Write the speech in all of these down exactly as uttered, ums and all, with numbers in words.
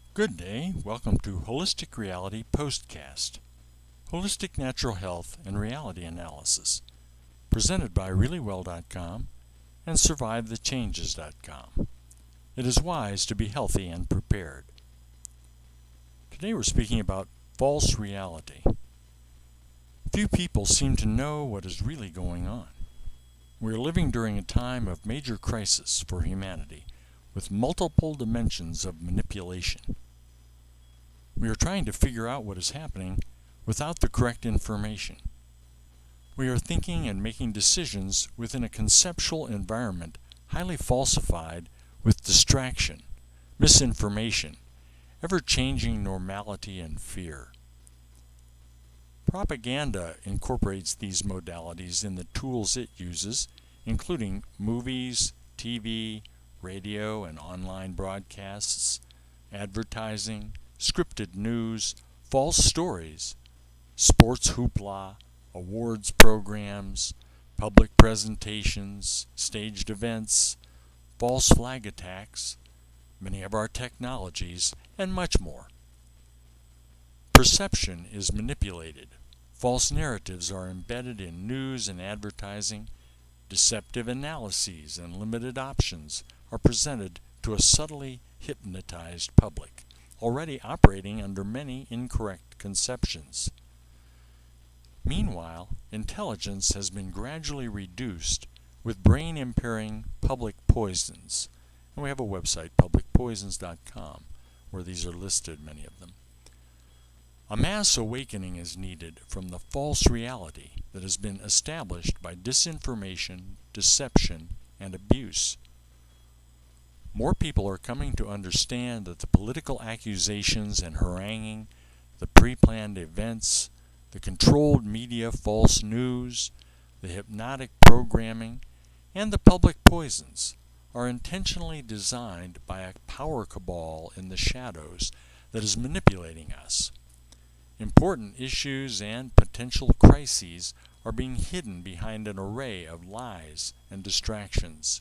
Good day. Welcome to Holistic Reality Postcast, Holistic Natural Health and Reality Analysis, presented by really well dot com and survive the changes dot com. It is wise to be healthy and prepared. Today we're speaking about false reality. Few people seem to know what is really going on. We are living during a time of major crisis for humanity, with multiple dimensions of manipulation. We are trying to figure out what is happening without the correct information. We are thinking and making decisions within a conceptual environment highly falsified with distraction, misinformation, ever-changing normality, and fear. Propaganda incorporates these modalities in the tools it uses, including movies, T V, radio and online broadcasts, advertising, scripted news, false stories, sports hoopla, awards programs, public presentations, staged events, false flag attacks, many of our technologies, and much more. Perception is manipulated. False narratives are embedded in news and advertising. Deceptive analyses and limited options are presented to a subtly hypnotized public, already operating under many incorrect conceptions. Meanwhile, intelligence has been gradually reduced with brain-impairing public poisons, and we have a website, public poisons dot com, where these are listed, many of them. A mass awakening is needed from the false reality that has been established by disinformation, deception, and abuse. More people are coming to understand that the political accusations and haranguing, the pre-planned events, the controlled media false news, the hypnotic programming, and the public poisons are intentionally designed by a power cabal in the shadows that is manipulating us. Important issues and potential crises are being hidden behind an array of lies and distractions.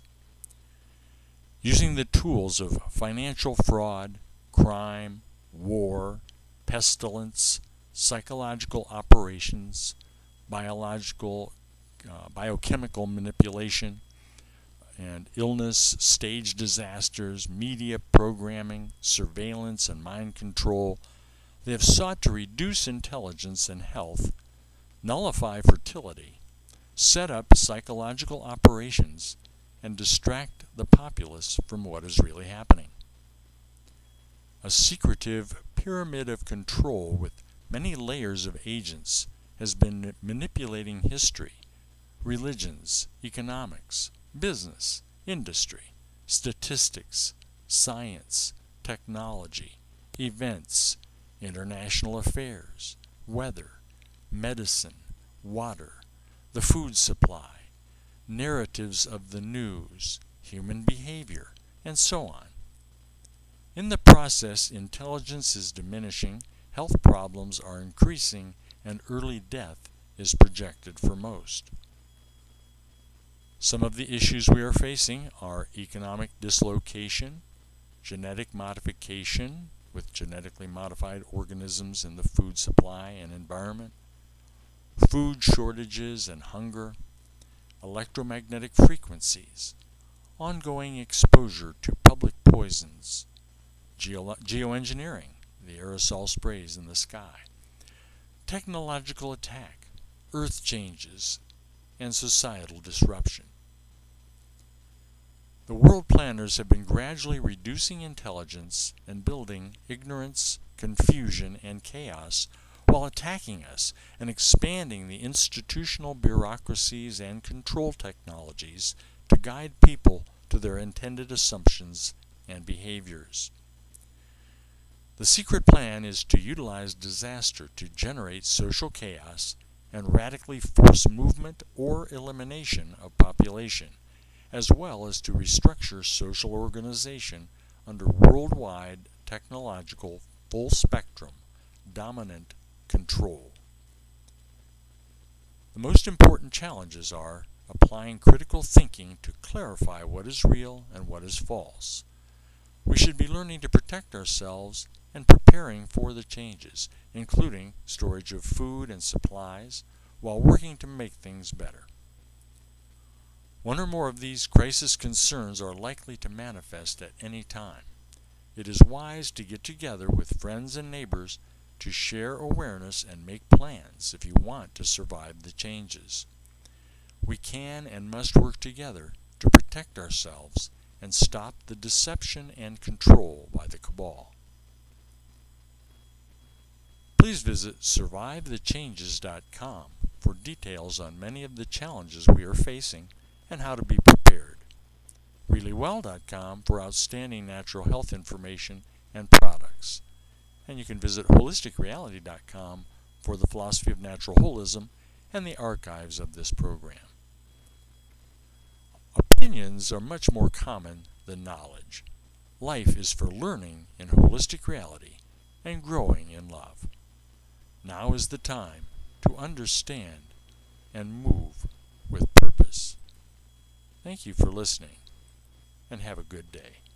Using the tools of financial fraud, crime, war, pestilence, psychological operations, biological, uh, biochemical manipulation, and illness, stage disasters, media programming, surveillance, and mind control, they have sought to reduce intelligence and health, nullify fertility, set up psychological operations, and distract the populace from what is really happening. A secretive pyramid of control with many layers of agents has been manipulating history, religions, economics, business, industry, statistics, science, technology, events, international affairs, weather, medicine, water, the food supply, narratives of the news, human behavior, and so on. In the process, intelligence is diminishing, health problems are increasing, and early death is projected for most. Some of the issues we are facing are economic dislocation, genetic modification with genetically modified organisms in the food supply and environment, food shortages and hunger, electromagnetic frequencies, ongoing exposure to public poisons, geo- geoengineering, the aerosol sprays in the sky, technological attack, earth changes, and societal disruption. The world planners have been gradually reducing intelligence and building ignorance, confusion, and chaos while attacking us and expanding the institutional bureaucracies and control technologies to guide people to their intended assumptions and behaviors. The secret plan is to utilize disaster to generate social chaos and radically force movement or elimination of population, as well as to restructure social organization under worldwide technological full-spectrum dominant control. The most important challenges are applying critical thinking to clarify what is real and what is false, We should be learning to protect ourselves and preparing for the changes, including storage of food and supplies, while working to make things better. One or more of these crisis concerns are likely to manifest at any time. It is wise to get together with friends and neighbors to share awareness and make plans if you want to survive the changes. We can and must work together to protect ourselves and stop the deception and control by the cabal. Please visit survive the changes dot com for details on many of the challenges we are facing and how to be prepared. really well dot com for outstanding natural health information and products. And you can visit holistic reality dot com for the philosophy of natural holism and the archives of this program. Opinions are much more common than knowledge. Life is for learning in holistic reality and growing in love. Now is the time to understand and move with purpose. Thank you for listening, and have a good day.